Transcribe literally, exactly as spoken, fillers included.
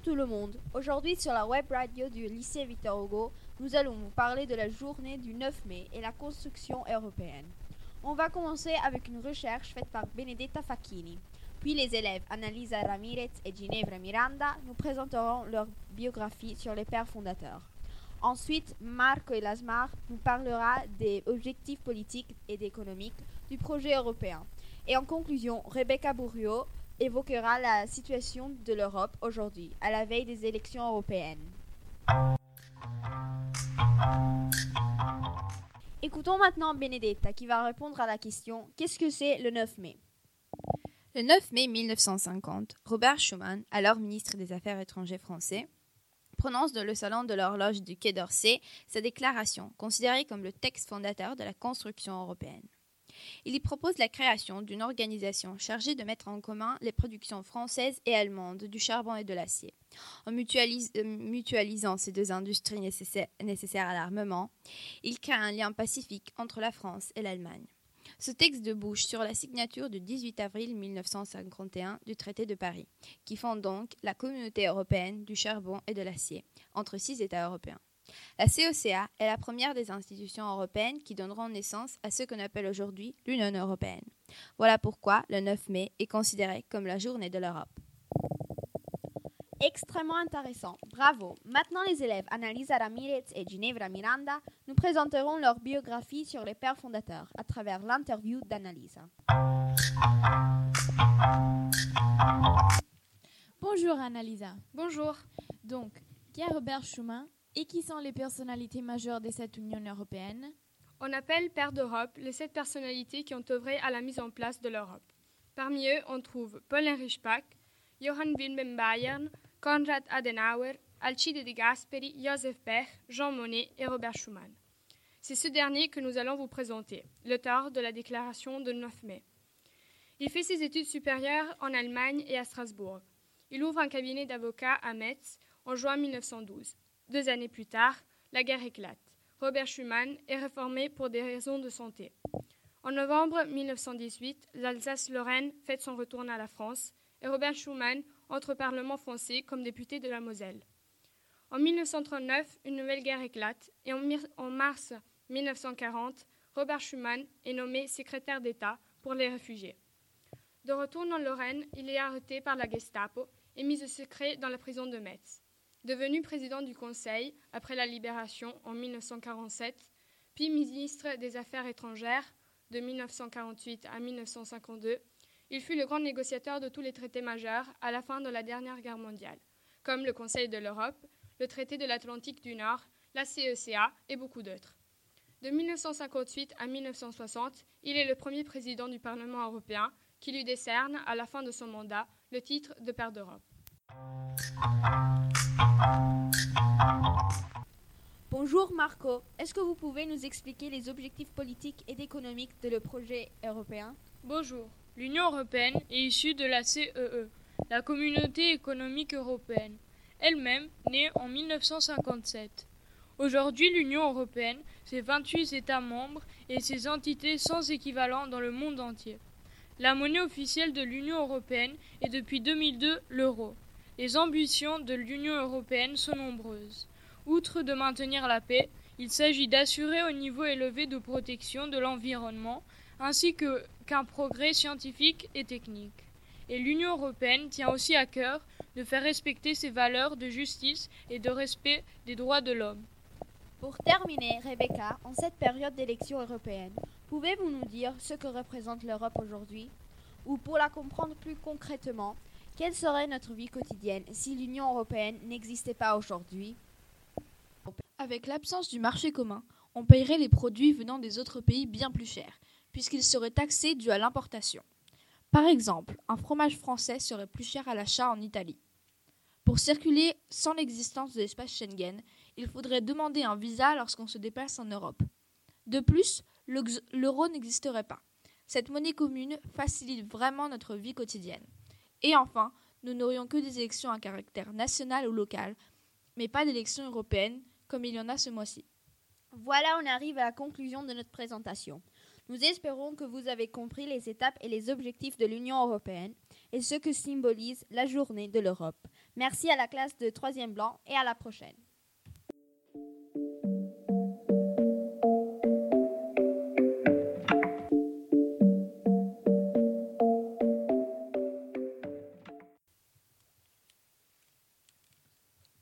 tout le monde. Aujourd'hui sur la web radio du lycée Victor Hugo, nous allons vous parler de la journée du neuf mai et la construction européenne. On va commencer avec une recherche faite par Benedetta Facchini. Puis les élèves Annalisa Ramirez et Ginevra Miranda nous présenteront leur biographie sur les pères fondateurs. Ensuite, Marco Elasmar nous parlera des objectifs politiques et économiques du projet européen. Et en conclusion, Rebecca Bourriot évoquera la situation de l'Europe aujourd'hui, à la veille des élections européennes. Écoutons maintenant Benedetta qui va répondre à la question « Qu'est-ce que c'est le neuf mai ?» Le neuf mai mille neuf cent cinquante, Robert Schuman, alors ministre des Affaires étrangères français, prononce dans le salon de l'horloge du Quai d'Orsay sa déclaration, considérée comme le texte fondateur de la construction européenne. Il y propose la création d'une organisation chargée de mettre en commun les productions françaises et allemandes du charbon et de l'acier. En mutualis- euh, mutualisant ces deux industries nécessaires, nécessaires à l'armement, il crée un lien pacifique entre la France et l'Allemagne. Ce texte débouche sur la signature du dix-huit avril mille neuf cent cinquante et un du traité de Paris, qui fonde donc la Communauté européenne du charbon et de l'acier, entre six États européens. La C E C A est la première des institutions européennes qui donneront naissance à ce qu'on appelle aujourd'hui l'Union européenne. Voilà pourquoi le neuf mai est considéré comme la journée de l'Europe. Extrêmement intéressant, bravo. Maintenant les élèves Annalisa Ramirez et Ginevra Miranda nous présenteront leur biographie sur les pères fondateurs à travers l'interview d'Annalisa. Bonjour Annalisa. Bonjour. Donc, qui est Robert Schuman et qui sont les personnalités majeures de cette Union européenne? On appelle Pères d'Europe les sept personnalités qui ont œuvré à la mise en place de l'Europe. Parmi eux, on trouve Paul-Heinrich Spaak, Johann Wilhelm Bayern, Konrad Adenauer, Alcide De Gasperi, Joseph Bech, Jean Monnet et Robert Schuman. C'est ce dernier que nous allons vous présenter, l'auteur de la déclaration de neuf mai. Il fait ses études supérieures en Allemagne et à Strasbourg. Il ouvre un cabinet d'avocats à Metz en juin mille neuf cent douze. Deux années plus tard, la guerre éclate. Robert Schuman est réformé pour des raisons de santé. En novembre mille neuf cent dix-huit, l'Alsace-Lorraine fête son retour à la France et Robert Schuman entre au Parlement français comme député de la Moselle. En mille neuf cent trente-neuf, une nouvelle guerre éclate et en, mir- en mars mille neuf cent quarante, Robert Schuman est nommé secrétaire d'État pour les réfugiés. De retour en Lorraine, il est arrêté par la Gestapo et mis au secret dans la prison de Metz. Devenu président du Conseil après la Libération en mille neuf cent quarante-sept, puis ministre des Affaires étrangères de mille neuf cent quarante-huit à mille neuf cent cinquante-deux, il fut le grand négociateur de tous les traités majeurs à la fin de la dernière guerre mondiale, comme le Conseil de l'Europe, le traité de l'Atlantique du Nord, la C E C A et beaucoup d'autres. De mille neuf cent cinquante-huit à mille neuf cent soixante, il est le premier président du Parlement européen qui lui décerne, à la fin de son mandat, le titre de Père d'Europe. Bonjour Marco, est-ce que vous pouvez nous expliquer les objectifs politiques et économiques de le projet européen? Bonjour. L'Union européenne est issue de la C E E, la Communauté économique européenne, elle-même née en mille neuf cent cinquante-sept. Aujourd'hui, l'Union européenne, c'est vingt-huit États membres et ses entités sans équivalent dans le monde entier. La monnaie officielle de l'Union européenne est depuis deux mille deux l'euro. Les ambitions de l'Union européenne sont nombreuses. Outre de maintenir la paix, il s'agit d'assurer un niveau élevé de protection de l'environnement ainsi que, qu'un progrès scientifique et technique. Et l'Union européenne tient aussi à cœur de faire respecter ses valeurs de justice et de respect des droits de l'homme. Pour terminer, Rebecca, en cette période d'élection européenne, pouvez-vous nous dire ce que représente l'Europe aujourd'hui? Ou pour la comprendre plus concrètement, quelle serait notre vie quotidienne si l'Union européenne n'existait pas aujourd'hui? Avec l'absence du marché commun, on payerait les produits venant des autres pays bien plus chers, puisqu'ils seraient taxés dû à l'importation. Par exemple, un fromage français serait plus cher à l'achat en Italie. Pour circuler sans l'existence de l'espace Schengen, il faudrait demander un visa lorsqu'on se déplace en Europe. De plus, l'euro n'existerait pas. Cette monnaie commune facilite vraiment notre vie quotidienne. Et enfin, nous n'aurions que des élections à caractère national ou local, mais pas d'élections européennes, comme il y en a ce mois-ci. Voilà, on arrive à la conclusion de notre présentation. Nous espérons que vous avez compris les étapes et les objectifs de l'Union européenne et ce que symbolise la journée de l'Europe. Merci à la classe de troisième blanc et à la prochaine.